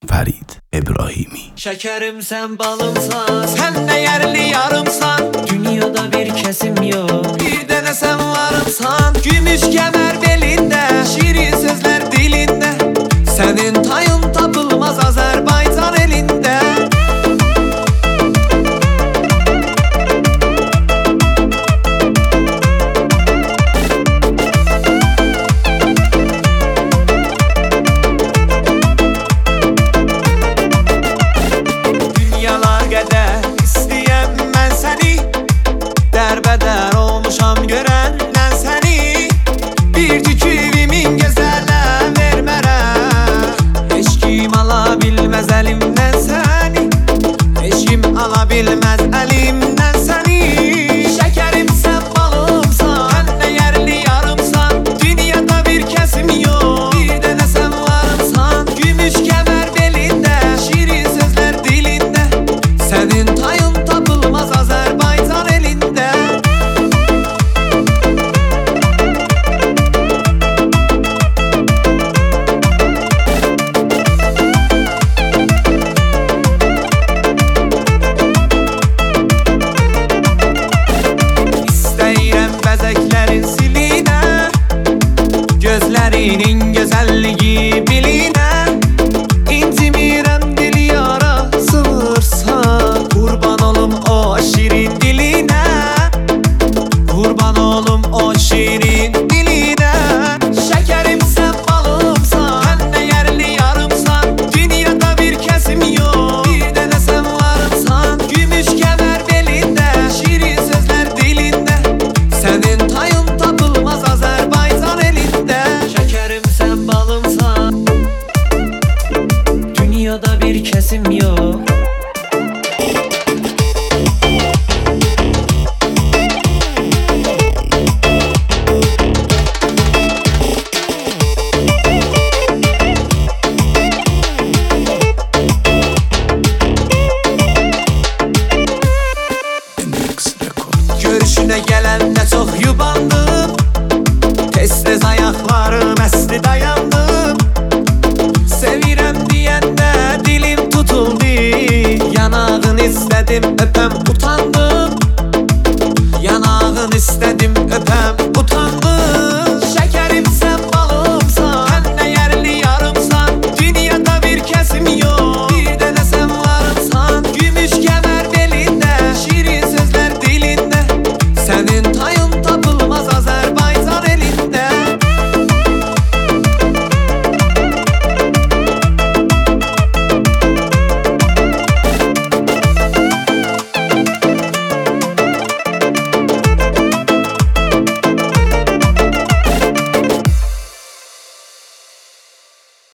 Fərid İbrahimi. Şekerim sen balımsan, sen de yerli yarımsan. Dünyada bir kesim yok, bir dene sen varımsan. Gümüş kemer belinde, şirin sözler dilinde. Senin tayın tapılmaz Azerbaycan elinde. Derbeder olmuşam görenden seni. Bir tüküvimin gözələ vermərəm. Heç kim ala bilməz əlimdən səni. Heç kim ala bilməz əlimdən səni. Şekerim sen balımsan, sen de yerli yarımsan. Dünyada bir kesim yok, bir dene sen varımsan. Gümüş kemer belinde, şirin sözler dilinde. Senin tayın tapılmaz Azerbaycan elinde. Gözlerinin güzelliği biline. İncimirem dili yara sığırsa. Kurban olum o şirin diline. Kurban olum o şirin diline. Şekerim sen balımsan, sen de yerli yarımsan. Dünyada bir kesim yok, bir dene sen varımsan. Gümüş kemer belinde, şirin sözler dilinde. Senin tayın tapılmaz Azerbaycan elinde. Şekerim sen balımsan, dünyada bir kesim yok. Görüşüne gelende çok yubandım. Tez ayaklarım esti dayandım. Sevirem diyende dilim tutuldu. Yanağını istedim öpem